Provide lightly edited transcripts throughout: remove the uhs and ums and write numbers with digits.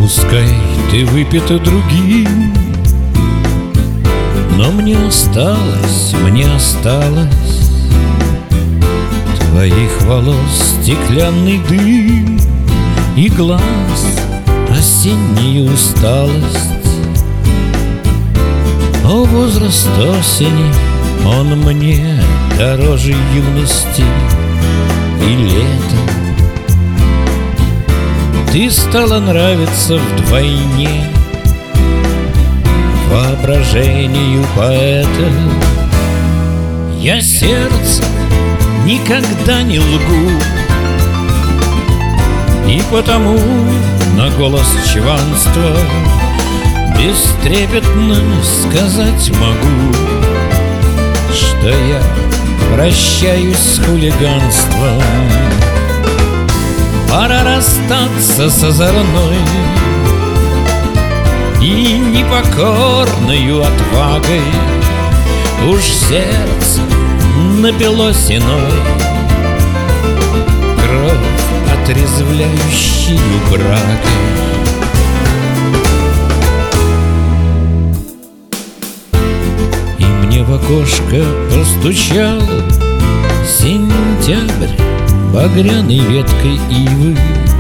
Пускай ты выпита другим, но мне осталось твоих волос стеклянный дым и глаз осеннюю усталость. О, возраст осени, он мне дороже юности и лета. Ты стала нравиться вдвойне воображению поэта. Я сердцем никогда не лгу, и потому на голос чванства бестрепетно сказать могу, что я прощаюсь с хулиганством. Пора расстаться с озорной и непокорною отвагой. Уж сердце напилось иной кровь, отрезвляющую брагой. И мне в окошко постучал сентябрь багряной веткой ивы,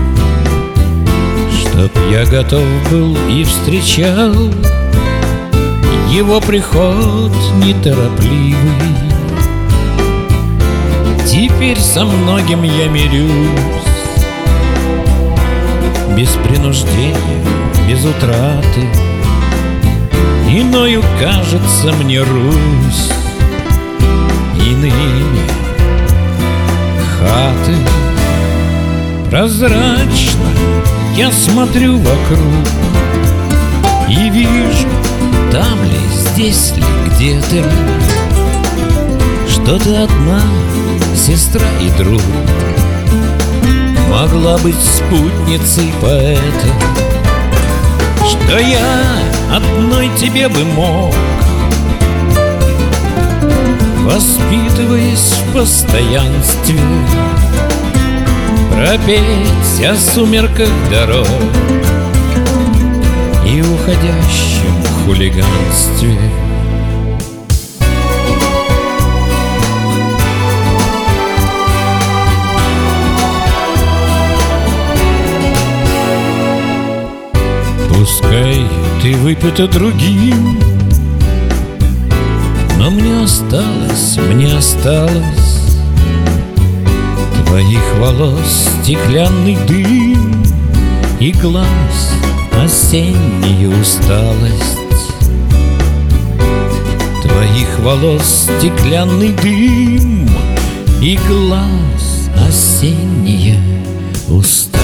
чтоб я готов был и встречал его приход неторопливый. Теперь со многим я мирюсь, без принуждения, без утраты. Иною кажется мне Русь, иными хаты. Прозрачно я смотрю вокруг и вижу, там ли, здесь ли, где-то, что ты одна, сестра и друг, могла быть спутницей поэта, что я одной тебе бы мог, воспитываясь в постоянстве, пропеть о сумерках дорог и уходящем хулиганстве. Пускай ты выпита другим, но мне осталось твоих волос стеклянный дым и глаз осеннюю усталость. Твоих волос стеклянный дым и глаз осенняя усталость.